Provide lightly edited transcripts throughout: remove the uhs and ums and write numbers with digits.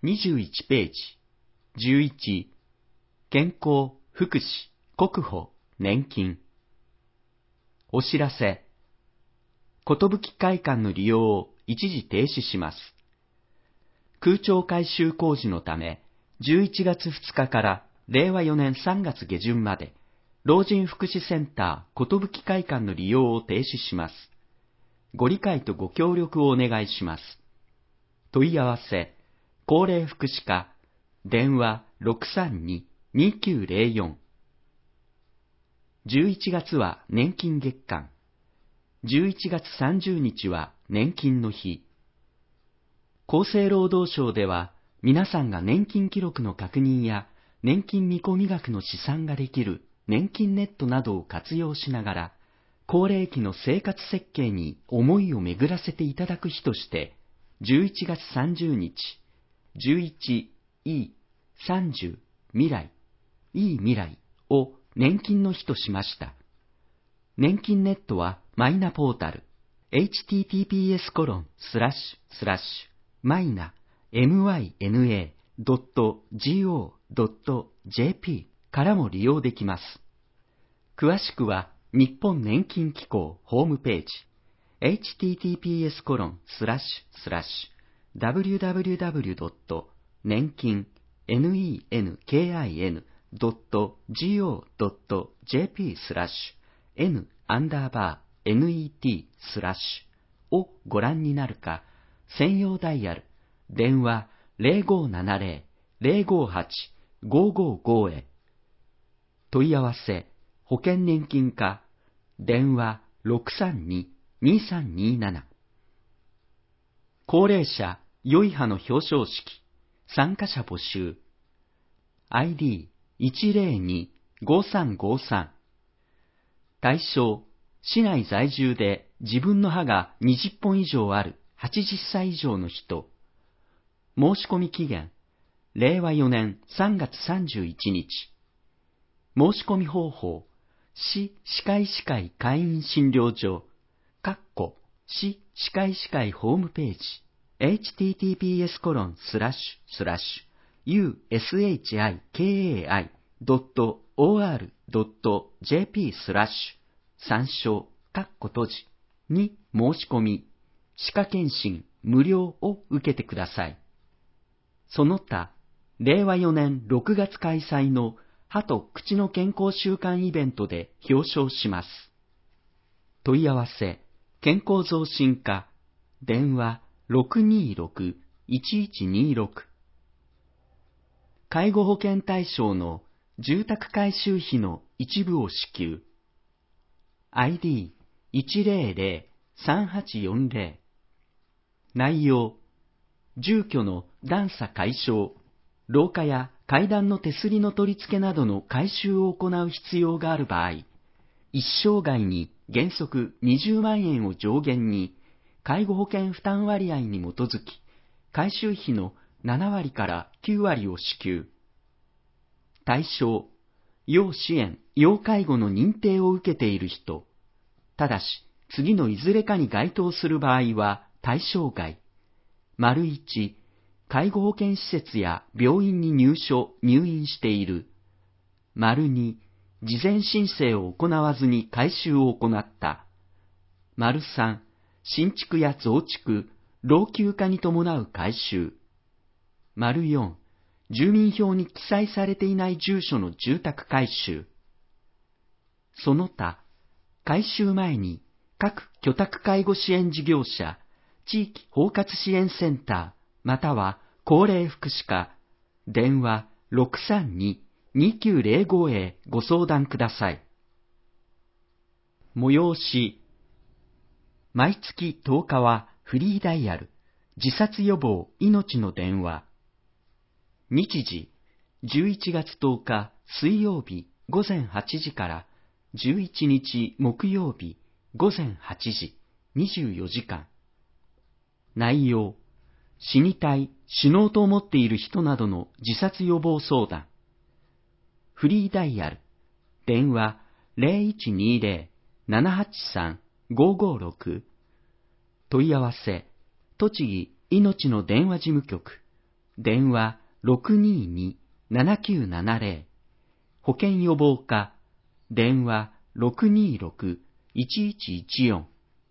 21ページ。11、健康、福祉、国保、年金。お知らせ。寿会館の利用を一時停止します。空調改修工事のため、11月2日から令和4年3月下旬まで、老人福祉センター寿会館の利用を停止します。ご理解とご協力をお願いします。問い合わせ、高齢福祉課、電話 632-2904。11月は年金月間。11月30日は年金の日。厚生労働省では、皆さんが年金記録の確認や年金見込み額の試算ができる年金ネットなどを活用しながら、高齢期の生活設計に思いを巡らせていただく日として、11月30日、11E30 未来、いい未来を年金の日としました。年金ネットはマイナポータル、https://myna.go.jp からも利用できます。詳しくは日本年金機構ホームページ、https://www.nenkin.jp/n_net/ をご覧になるか、専用ダイヤル、電話 0570-058-555 へ。問い合わせ、保険年金課、電話 632-2327。高齢者良い歯の表彰式、参加者募集。ID102-5353。対象、市内在住で自分の歯が20本以上ある80歳以上の人。申し込み期限、令和4年3月31日。申し込み方法、市歯科医師会会員診療所、市歯科医師会ホームページ、https://ushikai.or.jp/ 参照、に申し込み、歯科検診無料を受けてください。その他、令和4年6月開催の歯と口の健康週間イベントで表彰します。問い合わせ、健康増進課、電話 626-1126。介護保険対象の住宅改修費の一部を支給。ID100-3840。内容、住居の段差解消、廊下や階段の手すりの取り付けなどの改修を行う必要がある場合、一生涯に原則20万円を上限に、介護保険負担割合に基づき、改修費の7割から9割を支給。対象、要支援・要介護の認定を受けている人。ただし、次のいずれかに該当する場合は対象外。1、介護保険施設や病院に入院している。2、事前申請を行わずに改修を行った。3、新築や増築、老朽化に伴う改修。4、住民票に記載されていない住所の住宅改修。その他、改修前に各居宅介護支援事業者、地域包括支援センター、または高齢福祉課、電話 632-2905 へご相談ください。催し、毎月10日はフリーダイヤル、自殺予防命の電話。日時、11月10日水曜日午前8時から11日木曜日午前8時、24時間。内容、死にたい、死のうと思っている人などの自殺予防相談。フリーダイヤル、電話 0120-783-556。問い合わせ、栃木いのちの電話事務局、 電話622-7970、保険予防課、電話626-1114。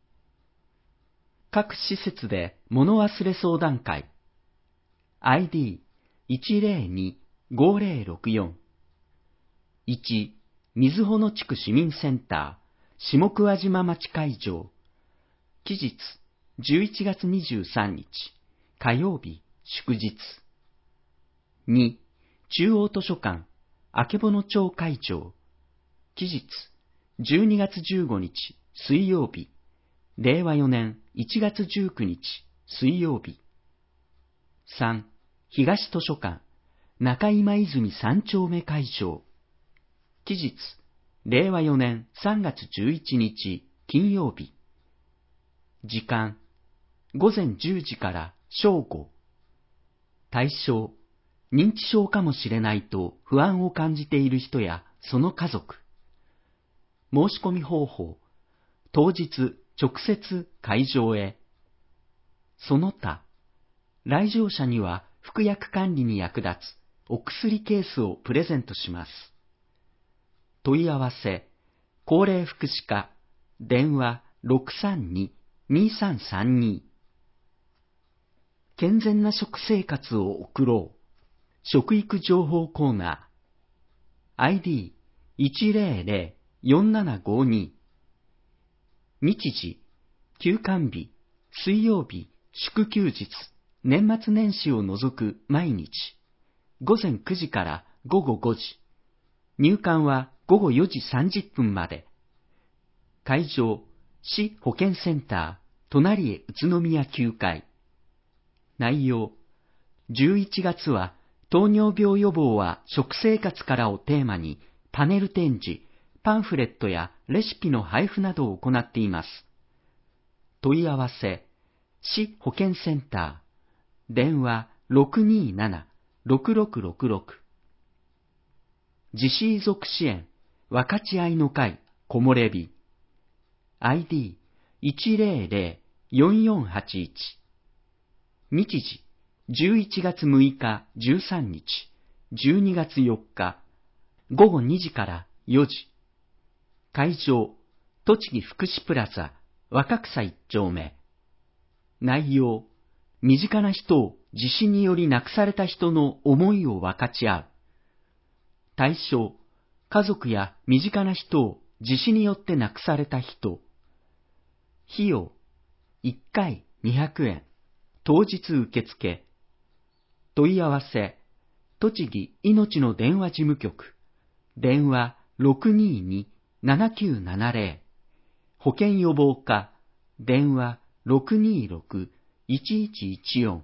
各施設で物忘れ相談会、ID102-5064。1、瑞穂野地区市民センター、下桑島町会場。期日、11月23日、火曜日、祝日。2、中央図書館、曙町会場。期日、12月15日、水曜日、令和4年1月19日、水曜日。3、東図書館、中今泉3丁目会場。期日、令和4年3月11日、金曜日。時間、午前10時から正午。対象、認知症かもしれないと不安を感じている人やその家族。申し込み方法、当日直接会場へ。その他、来場者には服薬管理に役立つお薬ケースをプレゼントします。問い合わせ、高齢福祉課、電話632-2332。健全な食生活を送ろう。食育情報コーナー。ID100-4752。日時、休館日、水曜日、祝休日、年末年始を除く毎日。午前9時から午後5時。入館は午後4時30分まで。会場、市保健センター、隣へ宇都宮9階。内容、11月は糖尿病予防は食生活からをテーマにパネル展示、パンフレットやレシピの配布などを行っています。問い合わせ、市保健センター、電話627-6666。自死遺族支援、分かち合いの会、木漏れ日。ID100-4481。日時、11月6日13日、12月4日、午後2時から4時。会場、栃木福祉プラザ、若草1丁目。内容、身近な人を地震により亡くされた人の思いを分かち合う。対象、家族や身近な人を地震によって亡くされた人。費用、1回200円。当日受付。問い合わせ、栃木いのちの電話事務局。電話622-7970。保険予防課。電話626-1114。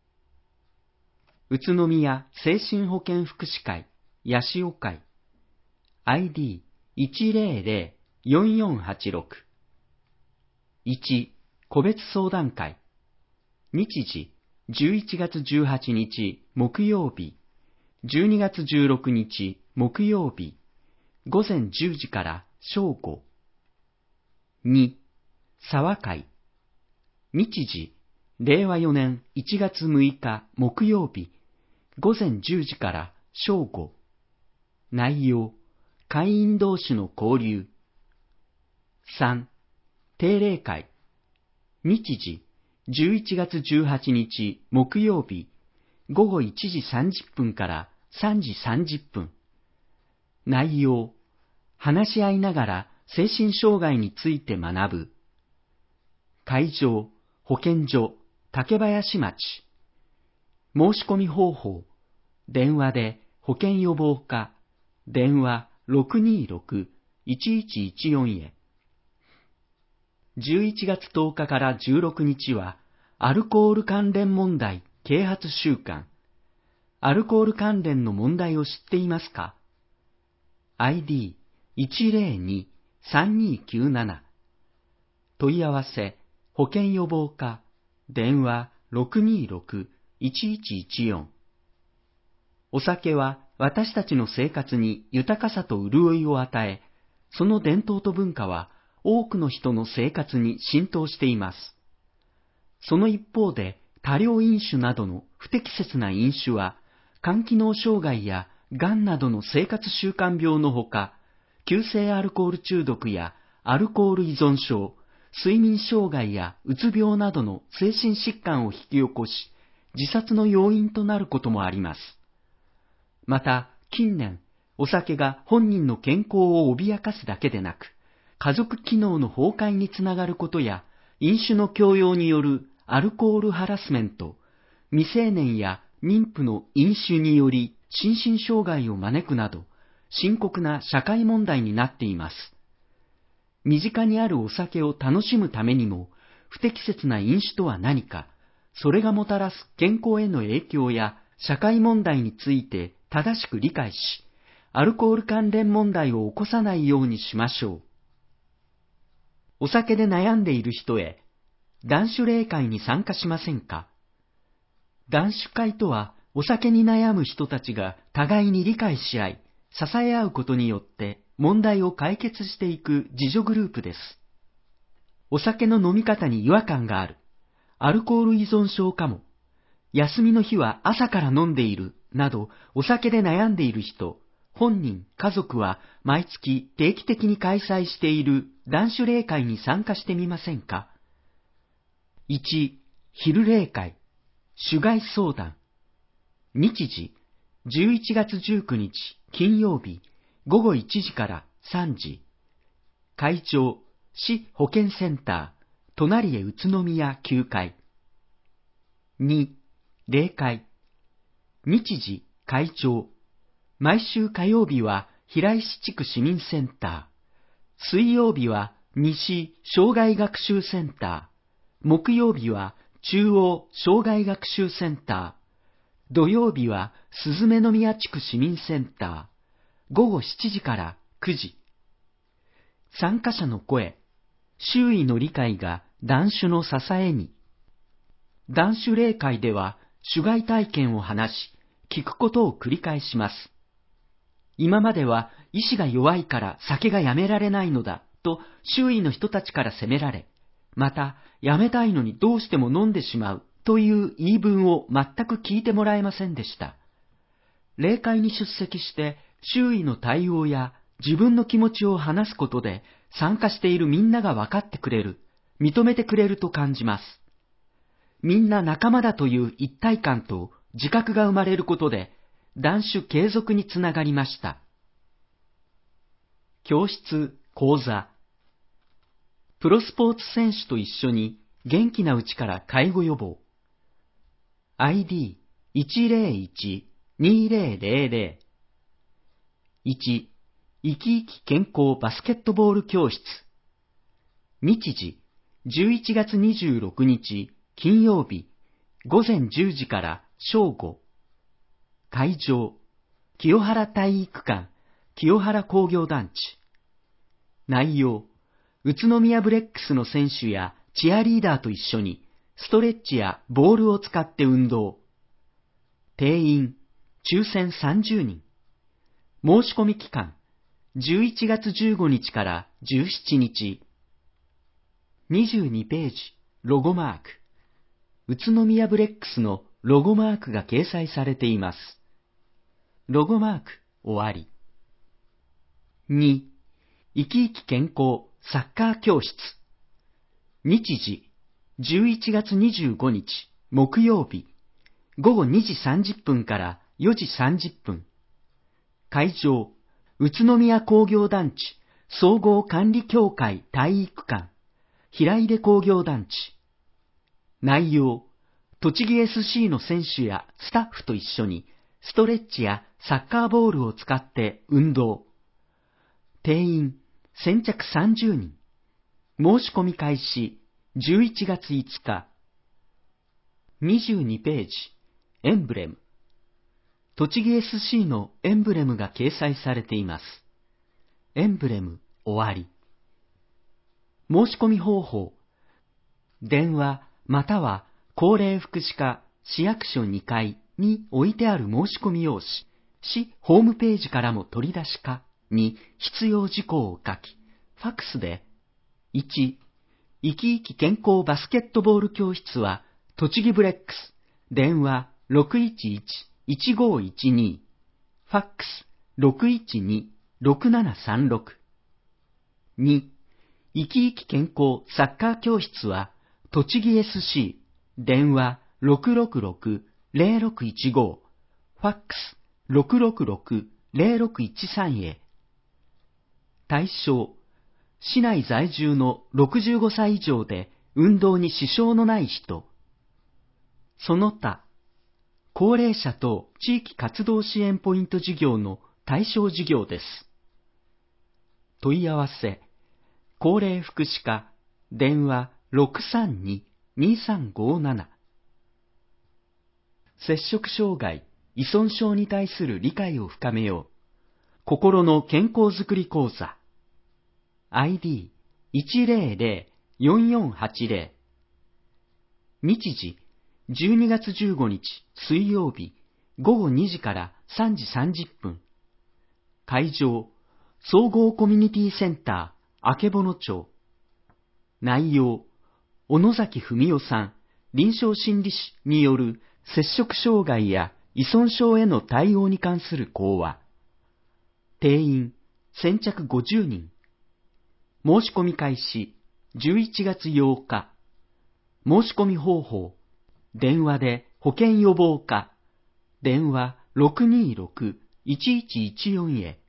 宇都宮精神保健福祉会、八潮会。ID100-4486。1、個別相談会。日時、11月18日木曜日、12月16日木曜日、午前10時から正午。2、沢会。日時、令和4年1月6日木曜日、午前10時から正午。内容、会員同士の交流。3、定例会。日時、11月18日木曜日、午後1時30分から3時30分。内容、話し合いながら精神障害について学ぶ。会場、保健所、竹林町。申し込み方法、電話で保健予防課、電話626-1114へ。11月10日から16日は、アルコール関連問題啓発週間。アルコール関連の問題を知っていますか？ ID102-3297。問い合わせ、保健予防課、電話626-1114。お酒は私たちの生活に豊かさと潤いを与え、その伝統と文化は多くの人の生活に浸透しています。その一方で、 多量飲酒などの不適切な飲酒は、肝機能障害やがんなどの生活習慣病のほか、急性アルコール中毒やアルコール依存症、睡眠障害やうつ病などの精神疾患を引き起こし、自殺の要因となることもあります。また、近年、お酒が本人の健康を脅かすだけでなく、家族機能の崩壊につながることや、飲酒の強要によるアルコールハラスメント、未成年や妊婦の飲酒により心身障害を招くなど、深刻な社会問題になっています。身近にあるお酒を楽しむためにも、不適切な飲酒とは何か、それがもたらす健康への影響や社会問題について正しく理解し、アルコール関連問題を起こさないようにしましょう。お酒で悩んでいる人へ、断酒例会に参加しませんか？断酒会とは、お酒に悩む人たちが互いに理解し合い、支え合うことによって問題を解決していく自助グループです。お酒の飲み方に違和感がある、アルコール依存症かも、休みの日は朝から飲んでいる、などお酒で悩んでいる人、本人、家族は毎月定期的に開催している断酒例会に参加してみませんか？ 1. 昼例会、酒外相談。日時、11月19日金曜日、午後1時から3時。会場、市保健センター、隣へ宇都宮9階。2. 例会。日時、会場。毎週火曜日は平石地区市民センター。水曜日は西障害学習センター。木曜日は中央障害学習センター。土曜日は鈴目宮地区市民センター。午後7時から9時。参加者の声、周囲の理解が断酒の支えに。断酒例会では、酒外体験を話し、聞くことを繰り返します。今までは意志が弱いから酒がやめられないのだと周囲の人たちから責められ、またやめたいのにどうしても飲んでしまうという言い分を全く聞いてもらえませんでした。例会に出席して周囲の対応や自分の気持ちを話すことで参加しているみんなが分かってくれる、認めてくれると感じます。みんな仲間だという一体感と自覚が生まれることで断酒継続につながりました。教室、講座。プロスポーツ選手と一緒に元気なうちから介護予防。ID101-2000。1. 生き生き健康バスケットボール教室。日時、11月26日金曜日、午前10時から正午。会場、清原体育館、清原工業団地。内容、宇都宮ブレックスの選手やチアリーダーと一緒にストレッチやボールを使って運動。定員、抽選30人。申し込み期間、11月15日から17日。22ページ、ロゴマーク。宇都宮ブレックスのロゴマークが掲載されています。ロゴマーク、終わり。2. 生き生き健康サッカー教室。日時、11月25日木曜日、午後2時30分から4時30分。会場、宇都宮工業団地総合管理協会体育館、平出工業団地。内容、栃木 SC の選手やスタッフと一緒にストレッチやサッカーボールを使って運動。定員、先着30人。申し込み開始、11月5日。22ページ、エンブレム。栃木 SC のエンブレムが掲載されています。エンブレム、終わり。申し込み方法。電話または高齢福祉課市役所2階に置いてある申し込み用紙、市ホームページからも取り出しかに必要事項を書き、ファックスで、1、生き生き健康バスケットボール教室は栃木ブレックス、電話 611-1512、ファックス 612-6736。2、いきいき健康サッカー教室は、栃木 SC、電話 666-0615、ファックス 666-0613 へ。対象、市内在住の65歳以上で運動に支障のない人。その他、高齢者等地域活動支援ポイント事業の対象事業です。問い合わせ、高齢福祉課、電話 632-2357。摂食障害、依存症に対する理解を深めよう。心の健康づくり講座。ID1004480。日時、12月15日水曜日午後2時から3時30分。会場、総合コミュニティセンター、曙町。内容、小野崎文夫さん、臨床心理士による摂食障害や依存症への対応に関する講話。定員、先着50人。申し込み開始、11月8日。申し込み方法、電話で保健予防課、電話 626-1114 へ。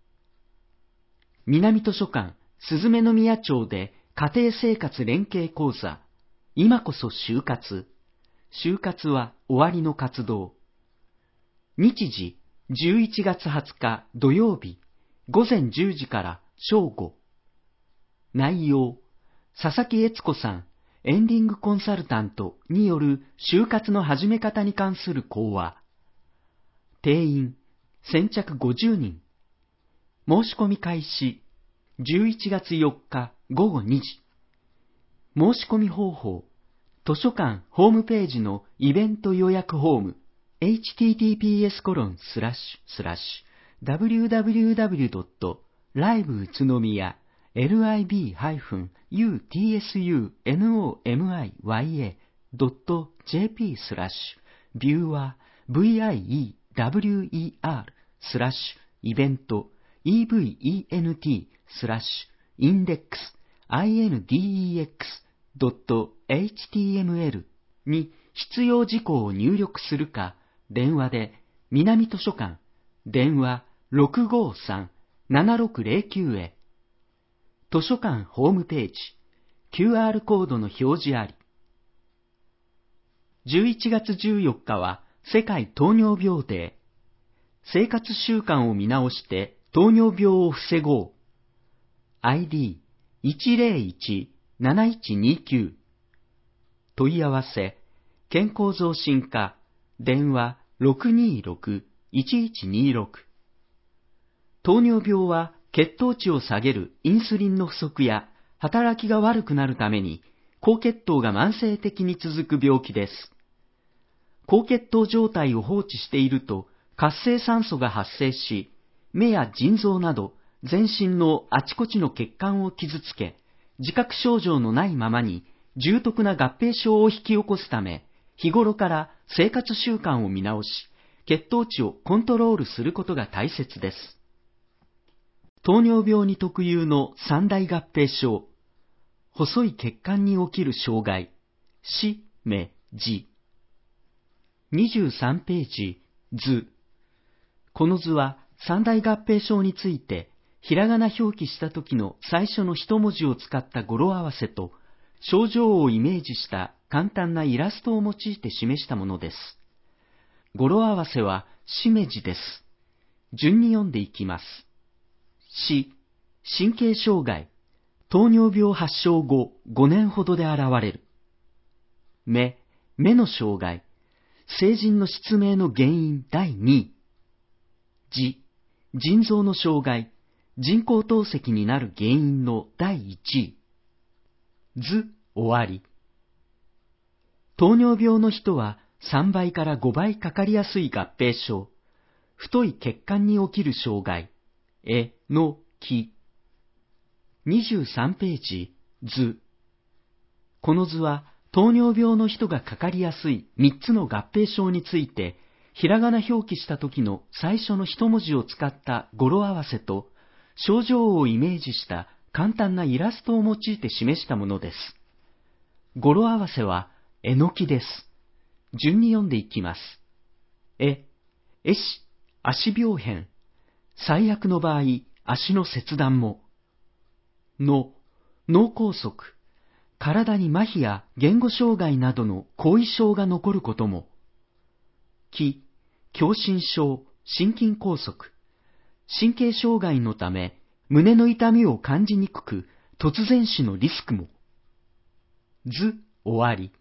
南図書館、すずめの宮町で家庭生活連携講座、今こそ就活。就活は終わりの活動。日時、11月20日土曜日、午前10時から正午。内容、佐々木悦子さん、エンディングコンサルタントによる就活の始め方に関する講話。定員、先着50人。申し込み開始、11月4日午後2時。申し込み方法、図書館ホームページのイベント予約フォーム、https://www.liveutsunomiya.jp/viewer-ibentoevent-index-index-index.html に必要事項を入力するか、電話で南図書館、電話 653-7609 へ。図書館ホームページ、QR コードの表示あり。11月14日は世界糖尿病デー。生活習慣を見直して糖尿病を防ごう。ID101-7129。問い合わせ、健康増進課、電話 626-1126。糖尿病は血糖値を下げるインスリンの不足や働きが悪くなるために高血糖が慢性的に続く病気です。高血糖状態を放置していると活性酸素が発生し、目や腎臓など全身のあちこちの血管を傷つけ、自覚症状のないままに重篤な合併症を引き起こすため、日頃から生活習慣を見直し、血糖値をコントロールすることが大切です。糖尿病に特有の三大合併症、細い血管に起きる障害、死、目、痔。23ページ、図。この図は三大合併症について、ひらがな表記した時の最初の一文字を使った語呂合わせと、症状をイメージした簡単なイラストを用いて示したものです。語呂合わせは、しめじです。順に読んでいきます。死、神経障害、糖尿病発症後5年ほどで現れる。目、目の障害、成人の失明の原因第2位。痔、腎臓の障害、人工透析になる原因の第1位。図、終わり。糖尿病の人は3倍から5倍かかりやすい合併症、太い血管に起きる障害、の木。23ページ、図。この図は糖尿病の人がかかりやすい3つの合併症について、ひらがな表記した時の最初の一文字を使った語呂合わせと、症状をイメージした簡単なイラストを用いて示したものです。語呂合わせは、えのきです。順に読んでいきます。えし、足病変。最悪の場合、足の切断も。の、脳梗塞。体に麻痺や言語障害などの後遺症が残ることも。き、狭心症、心筋梗塞。神経障害のため、胸の痛みを感じにくく、突然死のリスクも。ず、終わり。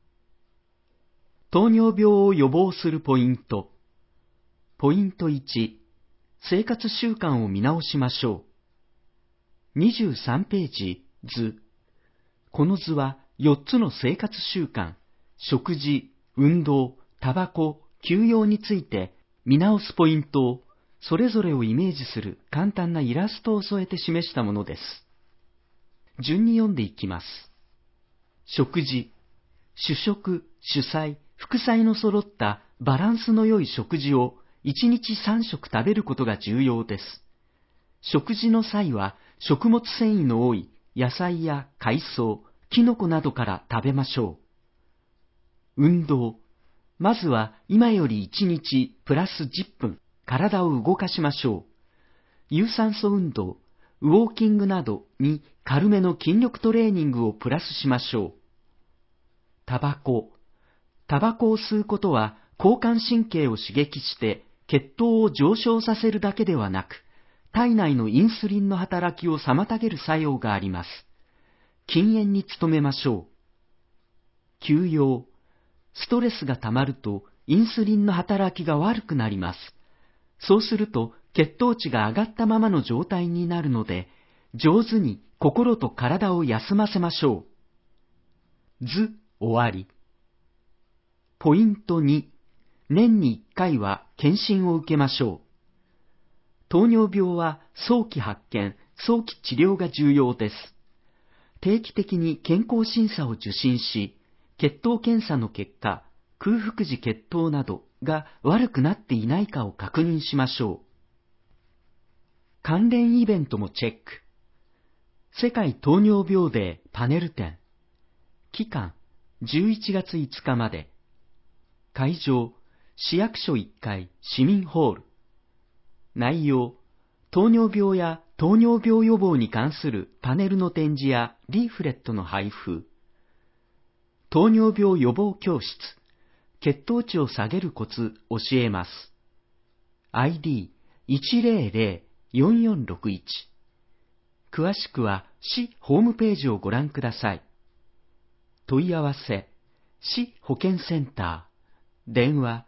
糖尿病を予防するポイント。ポイント1、生活習慣を見直しましょう。23ページ、図。この図は4つの生活習慣、食事、運動、タバコ、休養について見直すポイントをそれぞれをイメージする簡単なイラストを添えて示したものです。順に読んでいきます。食事、主食、主菜、副菜の揃ったバランスの良い食事を1日3食食べることが重要です。食事の際は食物繊維の多い野菜や海藻、キノコなどから食べましょう。運動。まずは今より1日プラス10分体を動かしましょう。有酸素運動、ウォーキングなどに軽めの筋力トレーニングをプラスしましょう。タバコ。タバコを吸うことは交感神経を刺激して血糖を上昇させるだけではなく、体内のインスリンの働きを妨げる作用があります。禁煙に努めましょう。休養。ストレスがたまるとインスリンの働きが悪くなります。そうすると血糖値が上がったままの状態になるので、上手に心と体を休ませましょう。図、終わり。ポイント2、年に1回は検診を受けましょう。糖尿病は早期発見、早期治療が重要です。定期的に健康審査を受診し、血糖検査の結果、空腹時血糖などが悪くなっていないかを確認しましょう。関連イベントもチェック。世界糖尿病デーパネル展。期間、11月5日まで。会場、市役所1階市民ホール。内容、糖尿病や糖尿病予防に関するパネルの展示やリーフレットの配布。糖尿病予防教室。血糖値を下げるコツ教えます。ID1004461。詳しくは市ホームページをご覧ください。問い合わせ、市保健センター。電話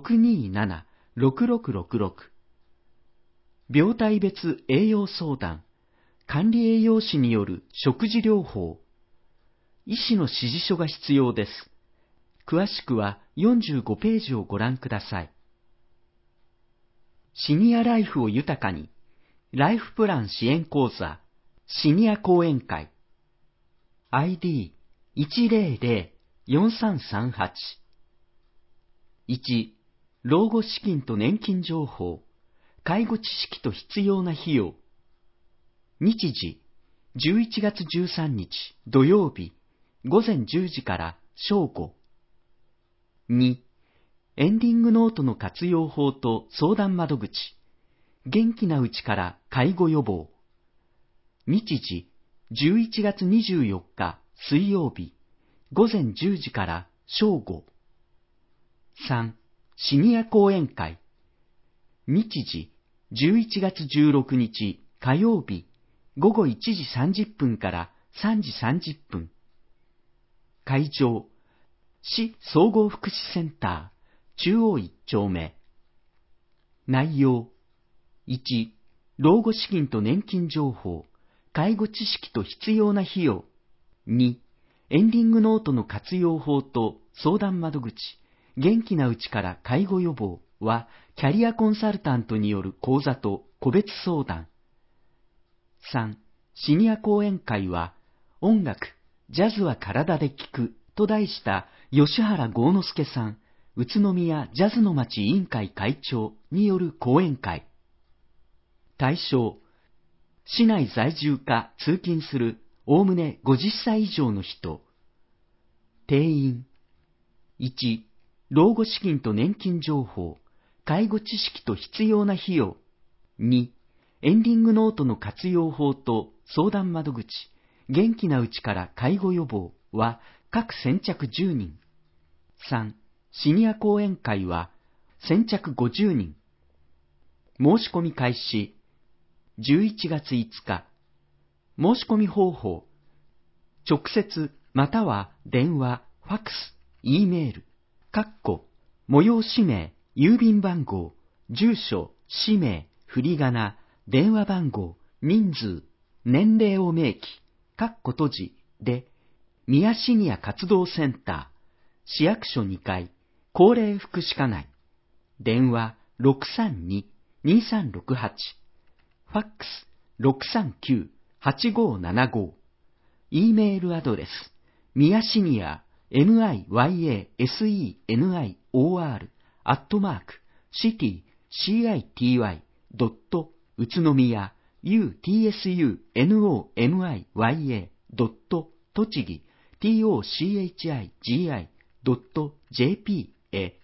627-6666。病態別栄養相談、管理栄養士による食事療法。医師の指示書が必要です。詳しくは45ページをご覧ください。シニアライフを豊かに、ライフプラン支援講座、シニア講演会。ID1004338。1、老後資金と年金情報、介護知識と必要な費用。日時、11月13日土曜日、午前10時から正午。2、エンディングノートの活用法と相談窓口。元気なうちから介護予防。日時、11月24日水曜日、午前10時から正午。3、シニア講演会。日時、11月16日火曜日、午後1時30分から3時30分。会場、市総合福祉センター、中央1丁目。内容、1、老後資金と年金情報、介護知識と必要な費用。2、エンディングノートの活用法と相談窓口、元気なうちから介護予防は、キャリアコンサルタントによる講座と個別相談。3、シニア講演会は、音楽、ジャズは体で聴くと題した吉原豪之助さん、宇都宮ジャズの町委員会会長による講演会。対象、市内在住か通勤するおおむね50歳以上の人。定員、1、老後資金と年金情報、介護知識と必要な費用。2、エンディングノートの活用法と相談窓口、元気なうちから介護予防は各先着10人。3、シニア講演会は先着50人。申し込み開始、11月5日。申し込み方法、直接または電話、ファックス、Eメール、催し名、郵便番号、住所、氏名、振り仮名、電話番号、人数、年齢を明記、閉じで、宮シニア活動センター、市役所2階、高齢福祉課内、電話 632-2368、ファックス 639-8575、Eメールアドレス、宮シニア、miasenior@city.city.宇都宮 utsunomiya.栃木 tochigi.jp へ。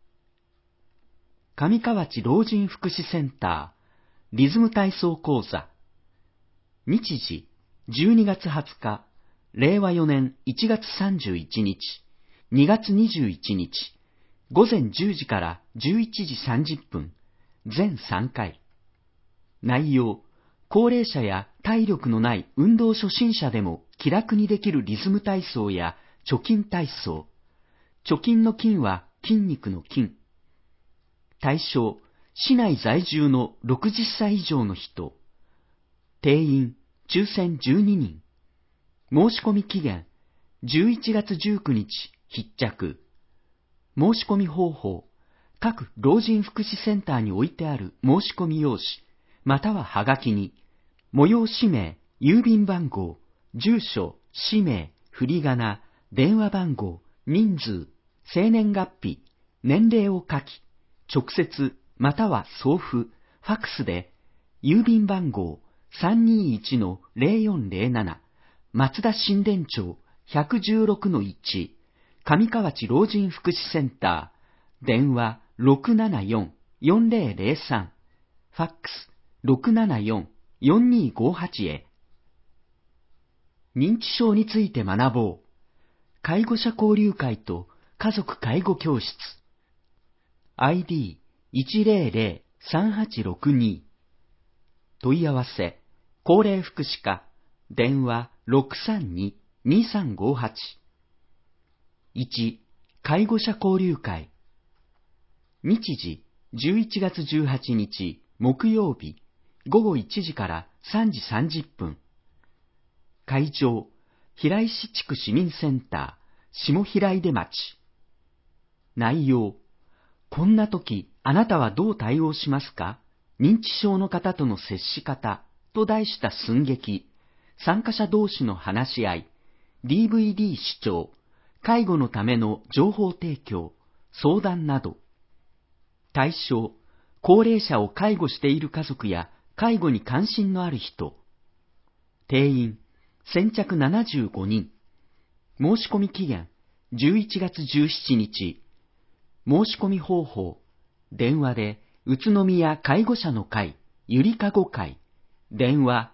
上河内老人福祉センターリズム体操講座。日時12月20日、令和4年1月31日、2月21日、午前10時から11時30分、全3回。内容、高齢者や体力のない運動初心者でも気楽にできるリズム体操や貯金体操。貯金の金は筋肉の筋。対象、市内在住の60歳以上の人。定員、抽選12人。申し込み期限、11月19日必着。申し込み方法、各老人福祉センターに置いてある申し込み用紙、またははがきに、催し名、郵便番号、住所、氏名、振り仮名、電話番号、人数、生年月日、年齢を書き、直接または送付、ファックスで、郵便番号 321-0407、松田新田町 116-1、上河内老人福祉センター、電話 674-4003、ファックス 674-4258 へ。認知症について学ぼう。介護者交流会と家族介護教室。ID1003862。問い合わせ、高齢福祉課、電話 632-2358。1、介護者交流会。日時、11月18日、木曜日、午後1時から3時30分。会場、平石地区市民センター、下平出町。内容、こんな時、あなたはどう対応しますか？認知症の方との接し方と題した寸劇、参加者同士の話し合い、DVD 視聴、介護のための情報提供、相談など。対象、高齢者を介護している家族や介護に関心のある人。定員、先着75人。申し込み期限、11月17日。申し込み方法、電話で、宇都宮介護者の会、ゆりかご会、電話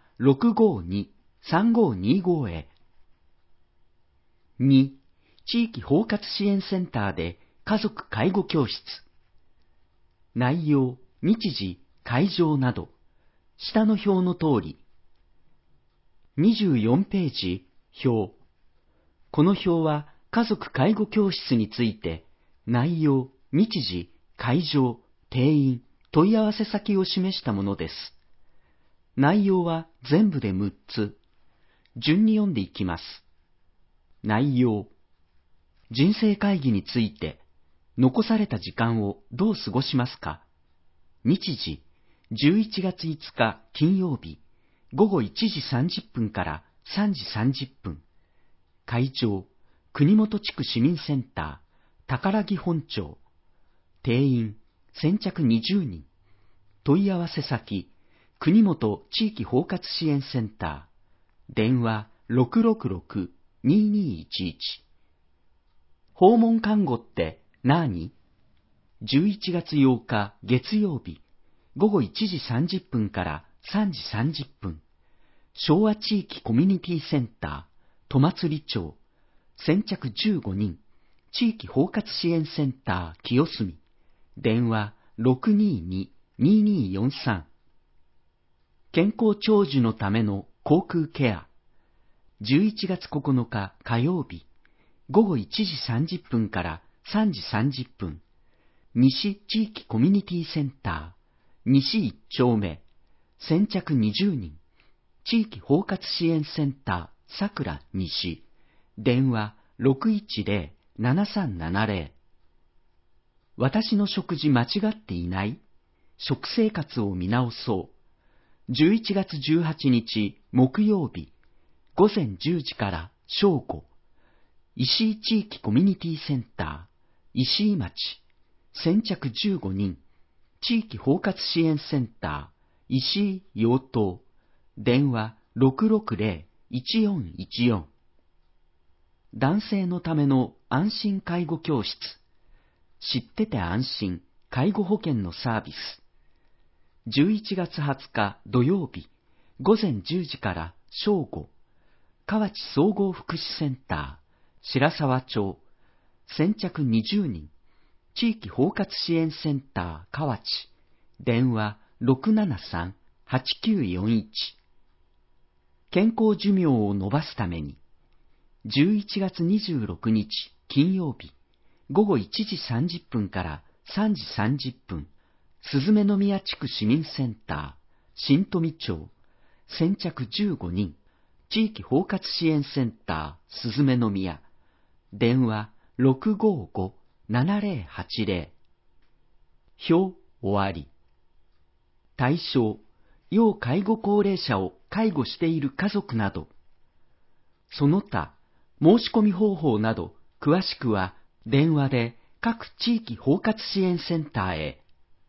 652-3525 へ。2、地域包括支援センターで家族介護教室。内容、日時、会場など、下の表の通り。24ページ、表。この表は家族介護教室について、内容、日時、会場、定員、問い合わせ先を示したものです。内容は全部で6つ。順に読んでいきます。内容。人生会議について、残された時間をどう過ごしますか？日時、11月5日金曜日、午後1時30分から3時30分。会場、 国本地区市民センター、宝木本町。定員、先着20人。問い合わせ先、国本地域包括支援センター。電話666-2211。訪問看護って何？ 11 月8日月曜日、午後1時30分から3時30分。昭和地域コミュニティセンター、戸祭町。先着15人。地域包括支援センター、清澄。電話622-2243。健康長寿のための口腔ケア。11月9日火曜日、午後1時30分から3時30分。西地域コミュニティセンター、西1丁目。先着20人。地域包括支援センター、さくら西。電話610-7370。私の食事間違っていない？食生活を見直そう。11月18日木曜日、午前10時から正午。石井地域コミュニティセンター、石井町。先着15人。地域包括支援センター、石井養豚。電話660-1414。男性のための安心介護教室。知ってて安心介護保険のサービス。11月20日土曜日、午前10時から正午。河内総合福祉センター、白沢町。先着20人。地域包括支援センター、河内。電話673-8941。健康寿命を延ばすために。11月26日金曜日、午後1時30分から3時30分。鈴目宮地区市民センター、新富町。先着15人。地域包括支援センター、鈴目宮。電話655-7080。表終わり。対象、要介護高齢者を介護している家族など。その他、申し込み方法など、詳しくは電話で各地域包括支援センターへ。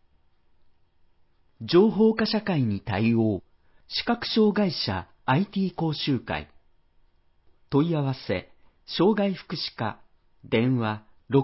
情報化社会に対応、視覚障害者 IT 講習会。問い合わせ、障害福祉課、電話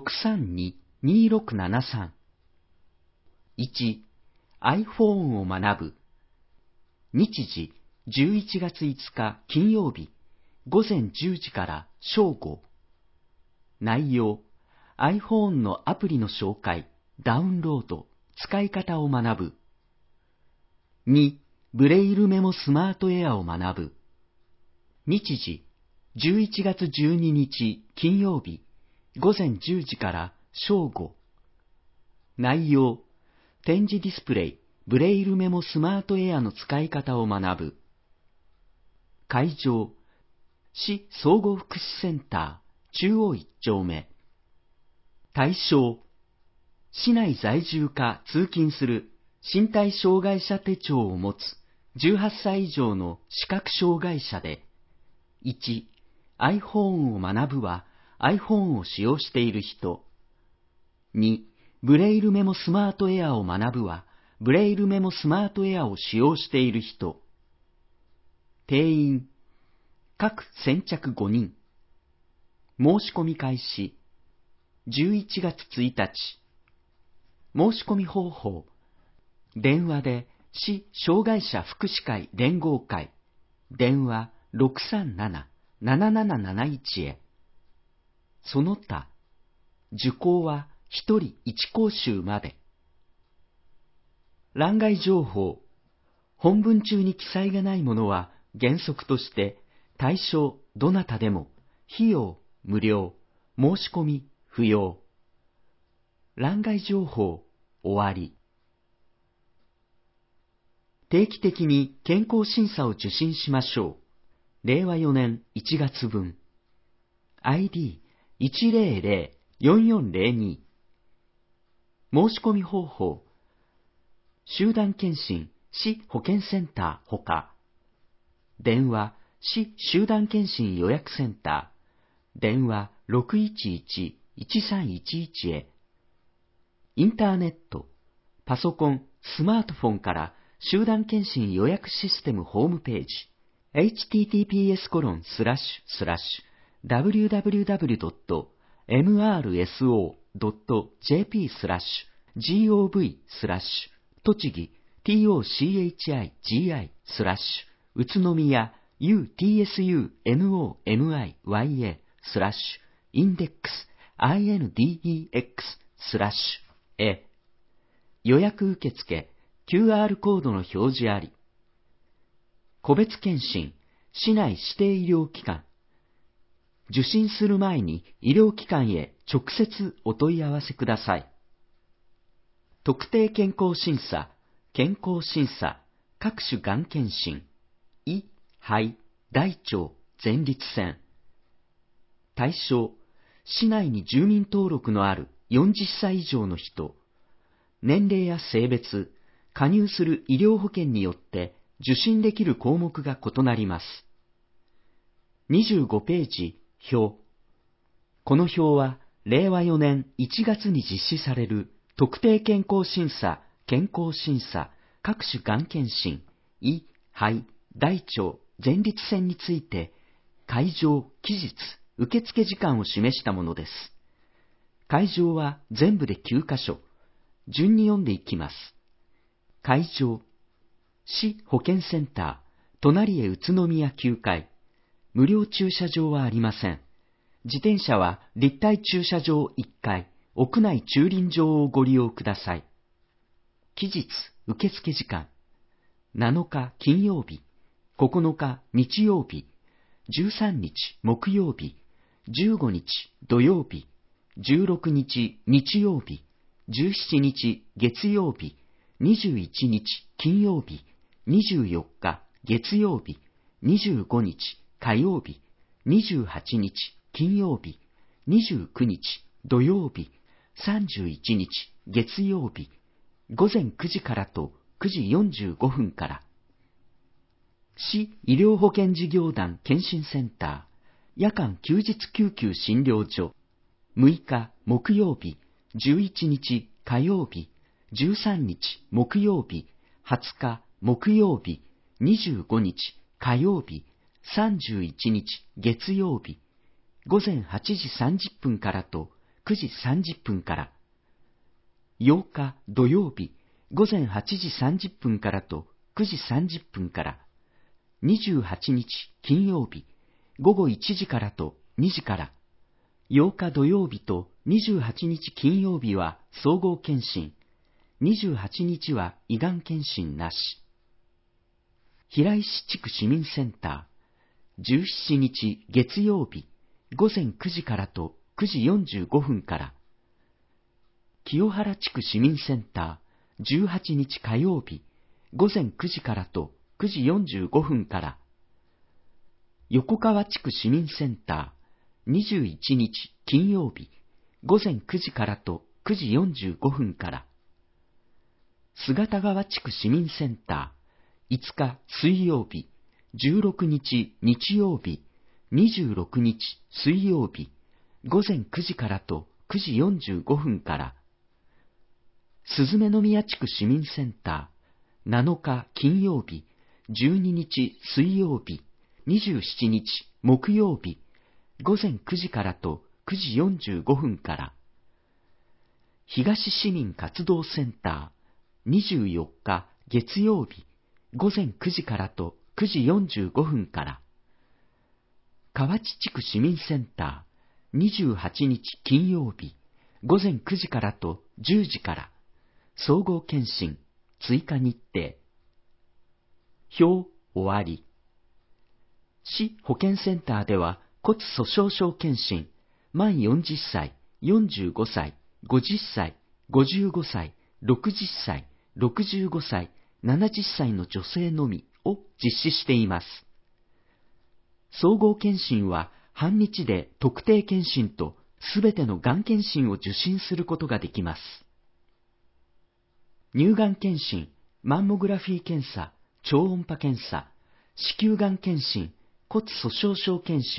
632-2673。1、iPhone を学ぶ。日時、11月5日金曜日、午前10時から正午。内容、iPhone のアプリの紹介、ダウンロード、使い方を学ぶ。2、ブレイルメモスマートエアを学ぶ。日時、11月12日金曜日、午前10時から正午。内容、点字ディスプレイ、ブレイルメモスマートエアの使い方を学ぶ。会場、市総合福祉センター、中央1丁目。対象、市内在住か通勤する身体障害者手帳を持つ18歳以上の視覚障害者で、1、iPhone を学ぶは iPhone を使用している人。2、ブレイルメモスマートエアを学ぶはブレイルメモスマートエアを使用している人。定員、各先着5人。申し込み開始、11月1日。申し込み方法、電話で市障害者福祉会連合会、電話637-7771へ。その他、受講は1人1講習まで。欄外情報、本文中に記載がないものは原則として対象どなたでも費用無料、申し込み不要。欄外情報終わり。定期的に健康審査を受診しましょう。令和4年1月分。ID100-4402。申し込み方法。集団検診市保健センターほか。電話市集団検診予約センタ電話 611-1311 へ。インターネット、パソコン、スマートフォンから集団検診予約システムホームページ、https://www.mrso.jp/gov/ 栃木 tochigi/ 宇都宮 utsunomiya/index/index/ へ。予約受付 QR コードの表示あり。個別検診、市内指定医療機関。受診する前に医療機関へ直接お問い合わせください。特定健康審査、健康審査、各種がん検診、胃、肺、大腸、前立腺。対象、市内に住民登録のある40歳以上の人。年齢や性別、加入する医療保険によって受診できる項目が異なります。25ページ、表。この表は、令和4年1月に実施される特定健康審査、健康審査、各種がん検診、胃、肺、大腸、前立腺について、会場、期日、受付時間を示したものです。会場は全部で9カ所。順に読んでいきます。会場、市保健センター、隣へ宇都宮9階。無料駐車場はありません。自転車は立体駐車場1階、屋内駐輪場をご利用ください。期日、受付時間。7日金曜日、9日日曜日、13日木曜日、15日土曜日、16日日曜日、17日月曜日、21日金曜日、24日月曜日、25日火曜日、28日金曜日、29日土曜日、31日月曜日、午前9時からと9時45分から。市医療保険事業団検診センター、夜間休日救急診療所、6日木曜日、11日火曜日、13日木曜日、20日木曜日、25日火曜日、31日月曜日、午前8時30分からと9時30分から。8日土曜日、午前8時30分からと9時30分から。28日金曜日、午後1時からと2時から。8日土曜日と28日金曜日は総合検診、28日は胃がん検診なし。平石地区市民センター、17日月曜日、午前9時からと9時45分から。清原地区市民センター、18日火曜日、午前9時からと9時45分から。横川地区市民センター、21日金曜日、午前9時からと9時45分から。姿川地区市民センター、5日水曜日、16日日曜日、26日水曜日、午前9時からと9時45分から。鈴目宮地区市民センター、7日金曜日、12日水曜日、27日木曜日、午前9時からと9時45分から。東市民活動センター、24日月曜日、午前9時からと9時45分から。河内地区市民センター、28日金曜日、午前9時からと10時から。総合検診、追加日程。表、終わり。市保健センターでは骨粗鬆症検診、満40歳、45歳、50歳、55歳、60歳、65歳、70歳の女性のみを実施しています。総合検診は半日で特定検診とすべてのがん検診を受診することができます。乳がん検診、マンモグラフィー検査、超音波検査、子宮がん検診、骨粗鬆症検診、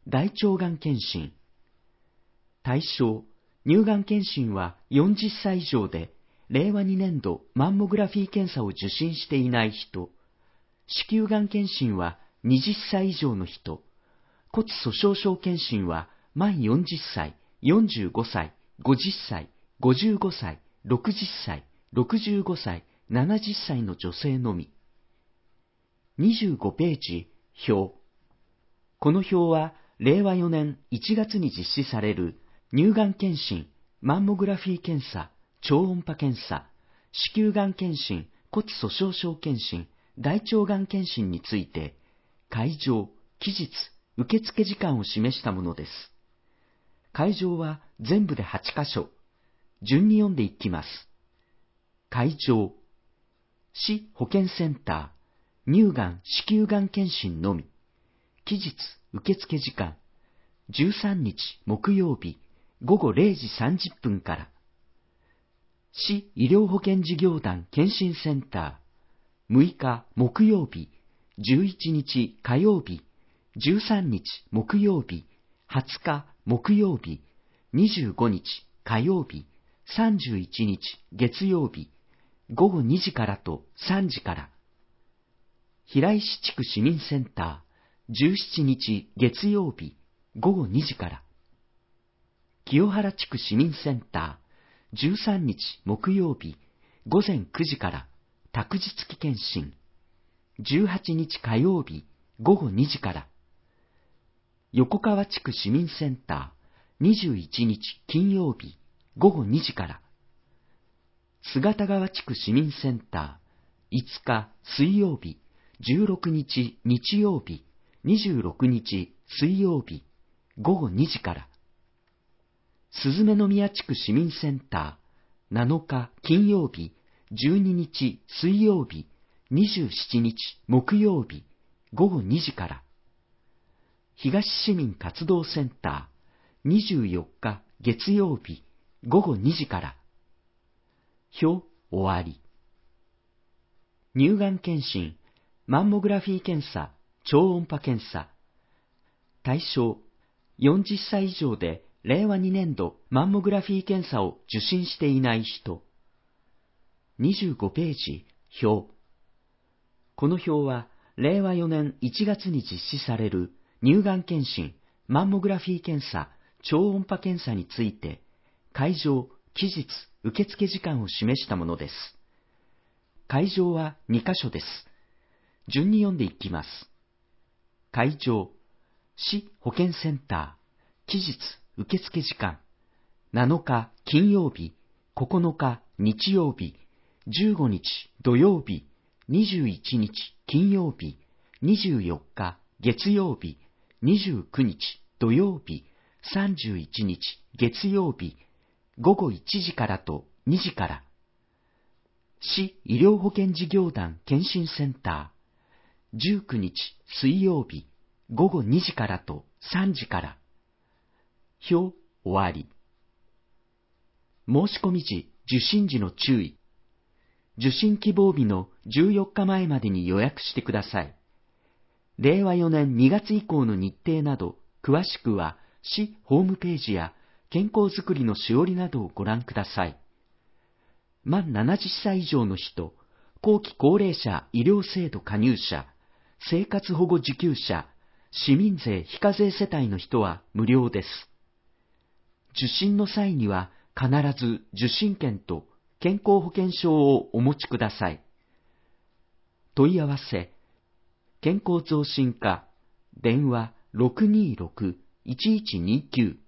大腸がん検診。対象、乳がん検診は40歳以上で、令和2年度マンモグラフィー検査を受診していない人。子宮がん検診は20歳以上の人。骨粗鬆症検診は満40歳、45歳、50歳、55歳、60歳、65歳、70歳の女性のみ。25ページ、表。この表は、令和4年1月に実施される乳がん検診、マンモグラフィー検査、超音波検査、子宮がん検診、骨粗鬆症検診、大腸がん検診について、会場、期日、受付時間を示したものです。会場は全部で8カ所。順に読んでいきます。会場、市保健センター、乳がん、子宮がん検診のみ。期日、受付時間、13日木曜日、午後0時30分から。市医療保険事業団検診センター、6日木曜日、11日火曜日、13日木曜日、20日木曜日、25日火曜日、31日月曜日、午後2時からと3時から。平石地区市民センター、17日月曜日、午後2時から。清原地区市民センター、13日木曜日、午前9時から託児付き検診。18日火曜日、午後2時から。横川地区市民センター、21日金曜日、午後2時から。姿川地区市民センター、5日水曜日、16日日曜日、26日水曜日、午後2時から。鈴目宮地区市民センター、7日金曜日、12日水曜日、27日木曜日、午後2時から。東市民活動センター、24日月曜日、午後2時から。表終わり。乳がん検診、マンモグラフィー検査、超音波検査。対象、40歳以上で令和2年度マンモグラフィー検査を受診していない人。25ページ、表。この表は、令和4年1月に実施される乳がん検診、マンモグラフィー検査、超音波検査について、会場、期日、受付時間を示したものです。会場は2カ所です。順に読んでいきます。会場、市保健センター、期日、受付時間、7日金曜日、9日日曜日、15日土曜日、21日金曜日、24日月曜日、29日土曜日、31日月曜日、午後1時からと2時から。市医療保険事業団検診センター、19日水曜日、午後2時からと3時から。表終わり。申し込み時、受診時の注意。受診希望日の14日前までに予約してください。令和4年2月以降の日程など、詳しくは市ホームページや健康づくりのしおりなどをご覧ください。満70歳以上の人、後期高齢者医療制度加入者、生活保護受給者、市民税非課税世帯の人は無料です。受診の際には必ず受診券と健康保険証をお持ちください。問い合わせ、健康増進課、電話 626-1129